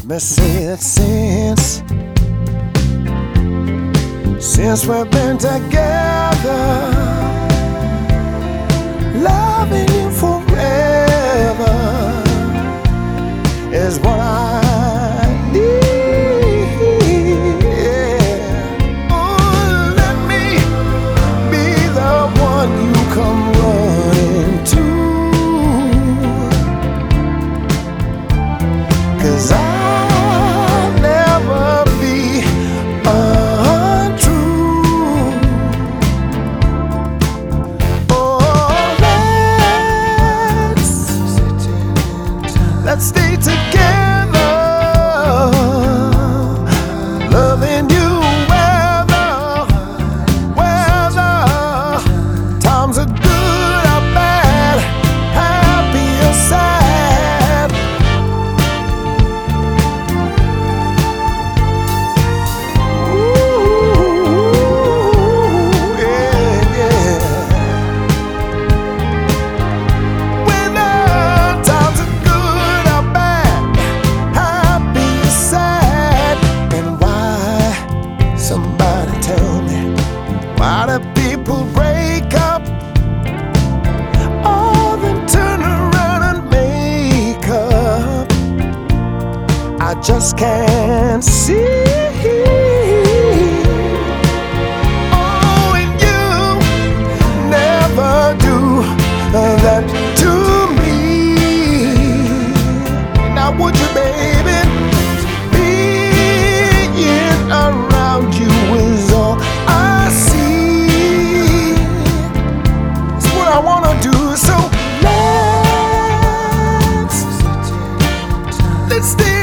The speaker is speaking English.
me say that since we've been together, loving you forever is what I need. Yeah. Oh, let me be the one you come running to, 'cause I'll never be untrue. Oh, let's stay together, loving you whether times are good or bad, happy or sad. Somebody tell me, why do people break up? Oh, then turn around and make up. I just can't see. Oh, and you never do that to me. Now would you, baby? Being around you is all I see. It's what I wanna do, so let's stay